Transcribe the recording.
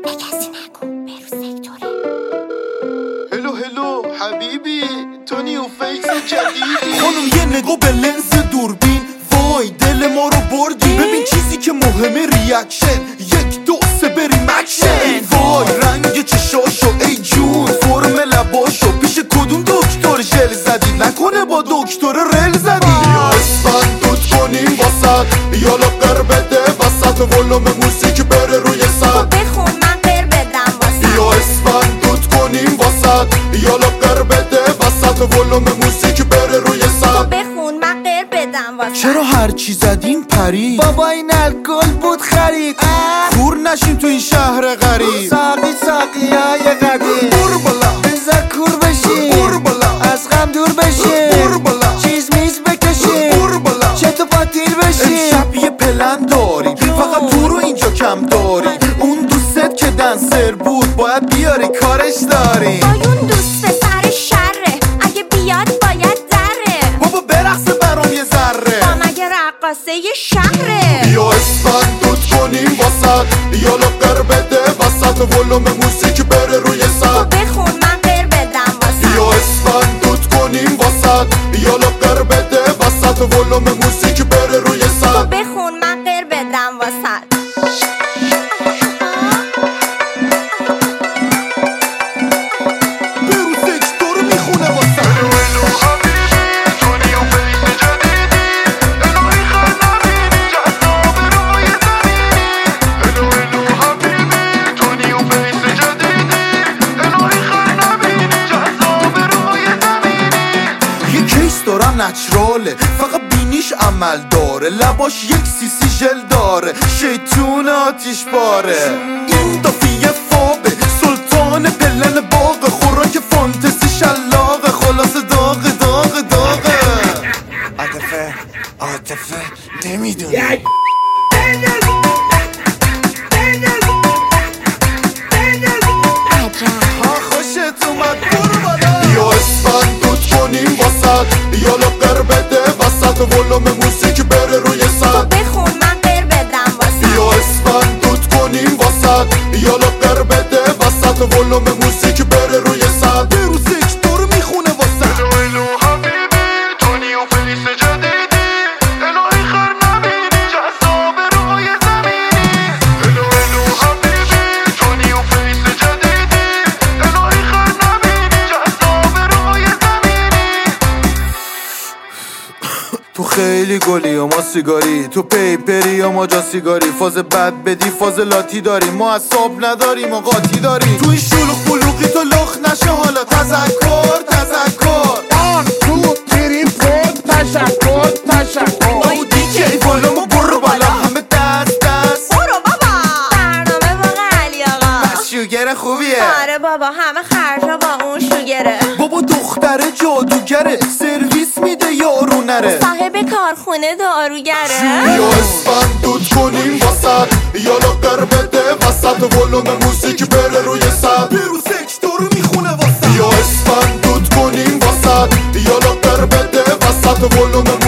به کسی نگو برو سکتوره. هلو حبیبی تو نیو فیس جدیدی. خانم یه نگاه به لنز دوربین، وای دل ما رو بردی. ببین چیزی که مهمه ریاکشن، 1 2 3 بریم اکشن. وای رنگ چشاشو ای جون، فرم لباشو پیش کدوم دکتر ژل زدی؟ نکنه با دکتر رل زدی؟ یا اسفند دوت کنیم واسد، یا لاغر بده وسط ولوم موسیقی بره روی سد. بخون من قر بدم واسد. یا اسفند دوت کنیم واسد، یا لاغر بده وسط ولوم موسیقی بره روی سد. بخون من قر بدم واسد. چرا هرچی زدیم پرید؟ بابا این الکل بود خرید. کور نشیم تو این شهر غریب. ساقی های قدیم بور بالا بذار کور بشیم، بور بالا از غم دور بشیم، بور بالا چیز میز بکشیم، بور بالا چت و پاتیر بشیم. امشب یه پلن داریم، فقط تو رو اینجا کم داریم. اون دوست که دنسر بود باید بیاری کارش داریم. وای اون دوست پسر شره، اگه بیاد باید دره. بابا برقصه برام یه ذره. با مگه رقاصه یه شهره. یا اسفند دوت کنیم واسد، یا لاغر بده وسط ولوم موسیقی بره روی سد. بخون من قر بدم واسد. یا اسفند دوت کنیم واسد، یا لاغر بده وسط ولوم موسیقی بره روی سد. بخون من قر بدم واسد. برو سکتور رو میخونه واسه. یه کیس دارم نچراله، فقط بینیش عمل داره. لباش 1 سیسی ژل داره، شیطون آتیش باره. این دافیه فابه، سلطان پلن باغ، خوراک فانتزی شلاقه. خلاص داغه عاطفه نمیدونی. ها خوشت اومد برو بالا. یا اسفند دوت کنیم واسد، یا لاغر بده وسط ولوم موسیقی بره روی سد. بخون من قر بدم واسد. یا اسفند دوت کنیم واسد، یا لاغر بده وسط ولوم موسیقی بره روی سد. برو سکتور رو میخونه واسه. تو خیلی گلی و ما سیگاری، تو پیپری و ما جا سیگاری. فاز بد بدی فاز لاتی داری، ما اصاب نداریم و قاطی داری. تو این شلوغ بلوغی تو لخ نشه حالا. تذکر آن تو تیری پود تشکر. او دیجی بالا ما برو بالا. همه دست برو بابا. برنامه واقع علی آقا. بس شوگر خوبیه. آره بابا همه خرجا با اون شوگره. بابا دختره جادوگره، سرویس میده یارو نره. صاحب کارخونه داروگره. یا اسفند دوت کنیم واسد، یا لاغر بده وسط ولوم موسیقی بره روی سد. برو سکتور رو میخونه واسه. یا اسفند دوت کنیم واسد، یا لاغر بده وسط ولوم